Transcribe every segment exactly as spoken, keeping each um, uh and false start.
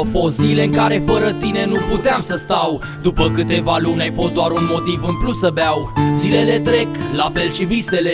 fost zile în care fără tine nu puteam să stau. După câteva luni ai fost doar un motiv în plus să beau. Zilele trec, la fel și visele,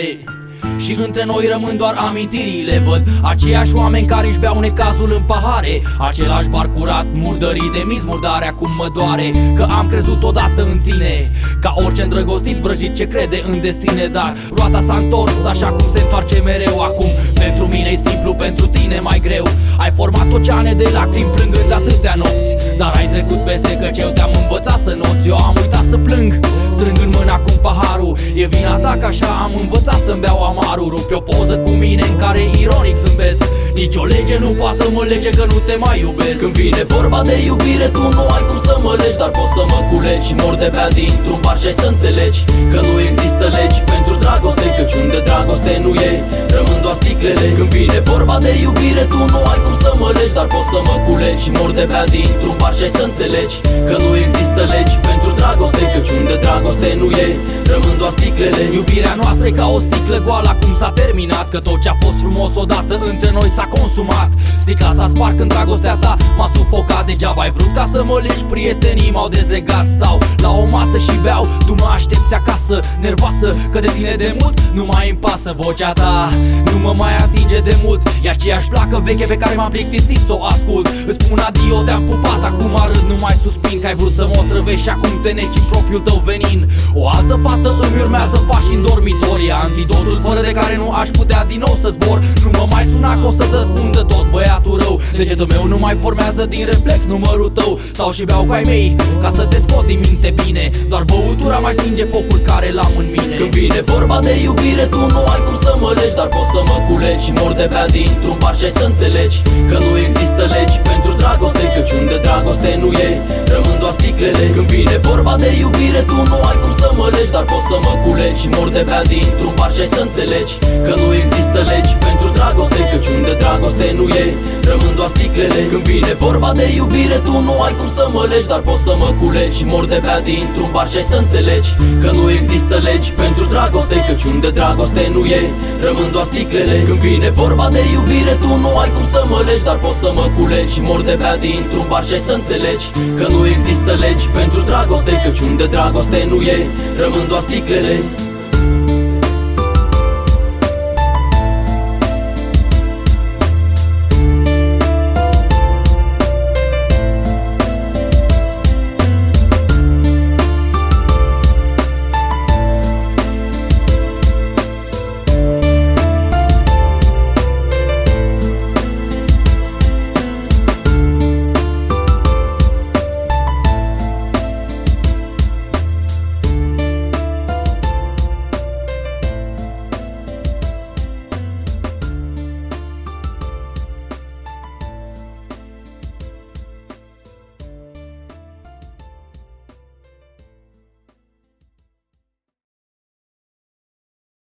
și între noi rămân doar amintirile. Văd aceiași oameni care își beau necazul în pahare, același bar curat, murdării de miz murdare. Acum mă doare că am crezut odată în tine, ca orice îndrăgostit vrăjit ce crede în destine. Dar roata s-a întors așa cum se întoarce mereu. Acum pentru mine e simplu, pentru tine mai greu. Ai format oceane de lacrimi plângând atâtea nopți, dar ai trecut peste căci eu te-am învățat să noți. Eu am uitat să plâng, strâng în mână acum paharul. E vina ta că așa am învățat să-mi beau amarul. Rupi o poză cu mine în care ironic zâmbesc. Nici o lege nu poate să mă lege că nu te mai iubesc. Când vine vorba de iubire tu nu ai cum să mă legi, dar poți să mă culegi și mor de bea dintr-un bar și ai să înțelegi că nu există legi pentru dragoste, căci unde dragoste nu e, rămân doar sticlele. Când vine vorba de iubire tu nu ai cum să mă legi, dar poți să mă culegi și mor de bea dintr-un bar și ai să înțelegi că nu există legi pentru dragoste, căci unde dragoste nu e, rămân doar sticlele. Iubirea noastră e ca o sticlă goală, acum s-a terminat, că tot ce-a fost frumos odată între noi s-a consumat. Sticla s-a spart când dragostea ta m-a sufocat. Degeaba ai vrut ca să mă legi, prietenii m-au dezlegat. Stau la o masă și beau, tu mă aștepți acasă, nervoasă că de tine de mult nu mai îmi pasă. Vocea ta nu mă mai atinge de mult, e aceeași placă veche pe care m-am plictisit să o ascult. Îți spun adio, te-am pupat, acum arăt, nu mai suspin, că ai vrut să mă otrăvești și acum te neci în propriul tău venin. O altă fată îmi urmează pași în dormitori, e antidotul fără de care nu aș putea din nou să zbor. Nu mă mai suna că o să-ți răspundă tot băiatul rău. Degetul meu nu mai formează din reflex numărul tău. Stau și beau cu ai mei ca să te scot din minte bine, doar băutura mai stinge focul care l-am în mine. Când vine vorba de iubire tu nu ai cum să mă legi, dar poți să mă culegi și mor de bea dintr-un bar și ai să înțelegi că nu există legi pentru dragoste, căci unde dragoste nu e, rămân doar sticlele. Când vine vorba de iubire tu nu ai cum să mă legi, dar poți să mă culegi și mor de bea dintr-un bar și ai să înțelegi că nu există legi pentru dragoste, căci unde dragoste nu e, rămân doar sticlele. Când vine vorba de iubire tu nu ai cum să mă legi, dar poți să mă culegi și mor de bea dintr-un bar și ai să înțelegi că nu există legi pentru dragoste, căci unde dragoste nu e, rămân doar sticlele. Când vine vorba de iubire tu nu ai cum să mă legi, dar poți să mă culegi și mor de bea dintr-un bar și ai să înțelegi că nu există legi pentru dragoste, căci unde dragoste nu e, rămân doar sticlele.